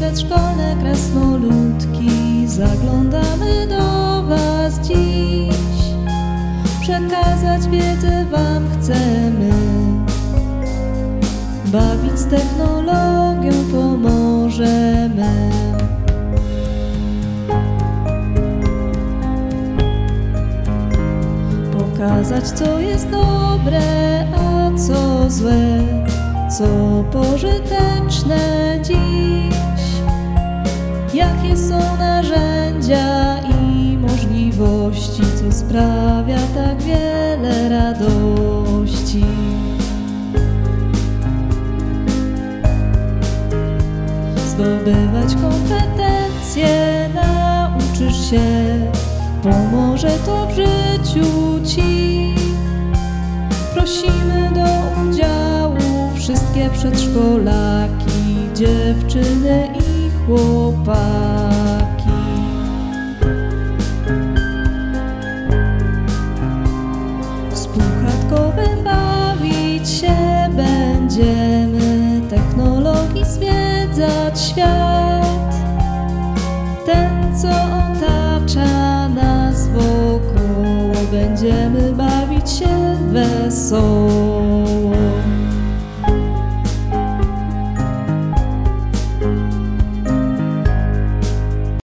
przedszkolne krasnoludki, zaglądamy do Was dziś. Przekazać wiedzę Wam chcemy, bawić z technologią pomożemy. Pokazać, co jest dobre, a co złe, co pożyteczne dziś. Jakie są narzędzia i możliwości, co sprawia tak wiele radości. Zdobywać kompetencje nauczysz się, pomoże to w życiu Ci. Prosimy do udziału wszystkie przedszkolaki, dziewczyny i chłopaki. Z półchatkowym bawić się będziemy, technologii zwiedzać świat, ten co otacza nas wokoło, będziemy bawić się wesoło.